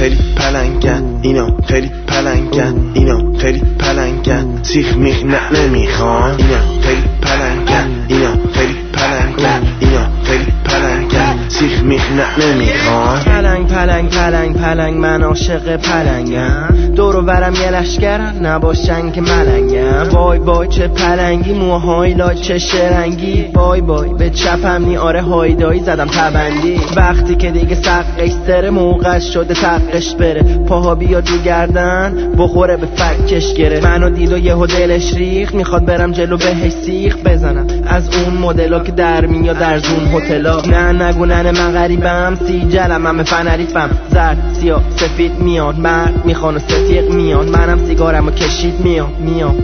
خیلی پلنگن، اینا خیلی پلنگن، اینا خیلی پلنگن، سیخ میخ نمیخوان. اینا خیلی پلنگن، اینا خیلی پلنگن، اینا خیلی پلنگن، سیخ میخ نمیخوان. پلنگ پلنگ پلنگ پلنگ من عاشق پلنگم، دور و برم یه لشکرن نباشن که ملنگم. وای وای چه پلنگی، موهای لای چه شرنگی، وای وای به چپم نی آره هایدایی زدم تبندی. وقتی که دیگه سقش سره موقع شده تقش بره، پاها بیاد رو گردن بخوره به فکش گره. منو دید و یهو دلش ریخت، میخواد برم جلو بهش سیخ بزنم از اون مدلا که در میاد در زون هتلا. نه نگو نه من غریبم، سی جلم من به فنریفم، زرد سیاه سفید میاد، مرد میخوان و ستیق میاد، منم سیگارمو کشید میام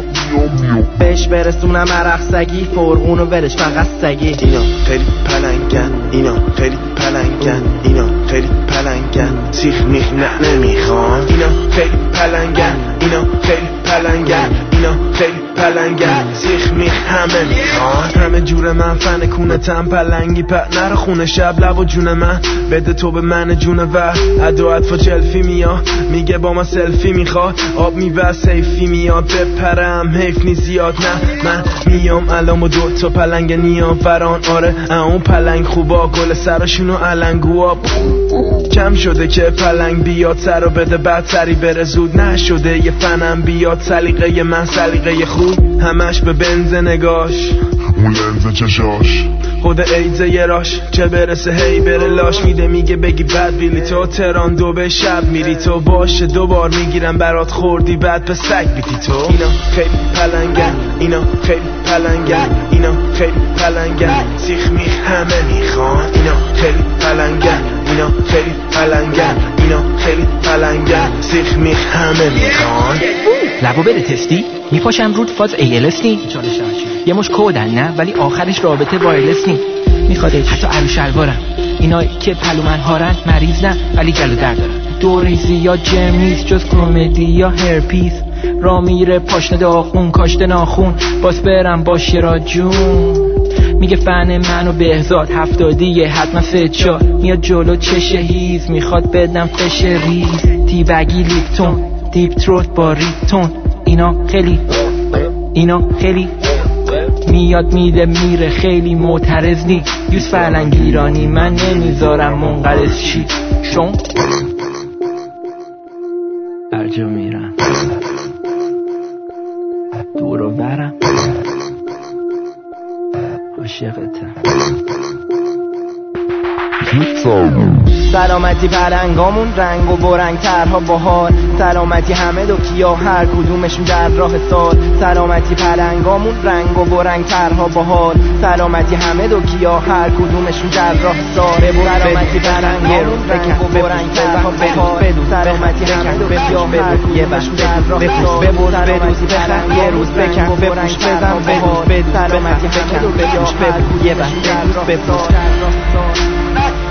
بهش برسونم عرق سگی، فرغون و ولش فقط سگی. اینا خیلی پلنگن، اینا خیلی پلنگن، اینا خیلی پلنگن، سیخ میخ نمیخوان. اینا خیلی پلنگن، اینا خیلی پلنگن، اینا خیلی پلنگن، سیخ میخ همه میخوان. همه جور من فن کونه تن پلنگی پت نره خونه شب لب و جون من بده تو به من جون و ادوات فا جلفی میاد، میگه با ما سلفی میخواد، آب میوه سیفی میاد، بپرم حیف نی زیاد. نه من میام الان و 2 تا پلنگ نیام فران، آره اون پلنگ خوبا گل سراشونو علنگوا. کم شده که پلنگ بیاد سر و بده بعد سری بره زود، نشده یه فنم بیاد سلیقه من سلیقه خوب، همش به بنز نگاش اون لنز چشاش، خود ایزه یه راش چه برسه هی بره لاش. میگه بگی بد بیلی تو تران دو به شب میری تو، باشه 2 بار میگیرم برات خوردی بعد به سگ بیتی تو. اینا خیلی پلنگن، اینا خیلی پلنگن، اینا خیلی پلنگن، سیخ میخ همه میخوان. اینا خیلی پلنگن، اینا خیلی پلنگن، اینا خیلی پلنگن، سیخ میخ همه میخوان. لبو بده تستی میپاشم رود فاز ALS نی، یه مش کودن نه ولی آخرش رابطه وایرلس نی. میخواد حتی علی شلوارم، اینا که پلومن هارن مریض نه ولی گلو درد دارن. دوریزی یا جمیز جز کمدی یا هرپیس، را میره پاشنه داخون کاشته ناخون، باز برم باش را جون. میگه فن منو بهزاد 70 حتما 3-4 میاد جلو چشه هیز، میخواد بدم فش ریز، تیبگی لیپتون دیپ تروت با ریتون. اینا خیلی میاد میده میره خیلی معترض نی، یوز فرلنگ ایرانی من نمیذارم منقرض شی، شون برجا میرم دور و برم عاشقتم. سلامتی پلنگامون رنگ و برنگ ترها بهار، سلامتی همه دو کیا هر کدومشون در راه سال. سلامتی پلنگامون رنگ و برنگ ترها بهار، سلامتی همه دو کیا هر کدومشون در راه سال. سلامتی پلنگامون رنگ و برنگ ترها بهار، سلامتی همه دو کیا هر کدومشون در راه سال. سلامتی پلنگ یه روز بکن بپوش بزن بهار، سلامتی همه دو کیا هر کدومشون در راه سال.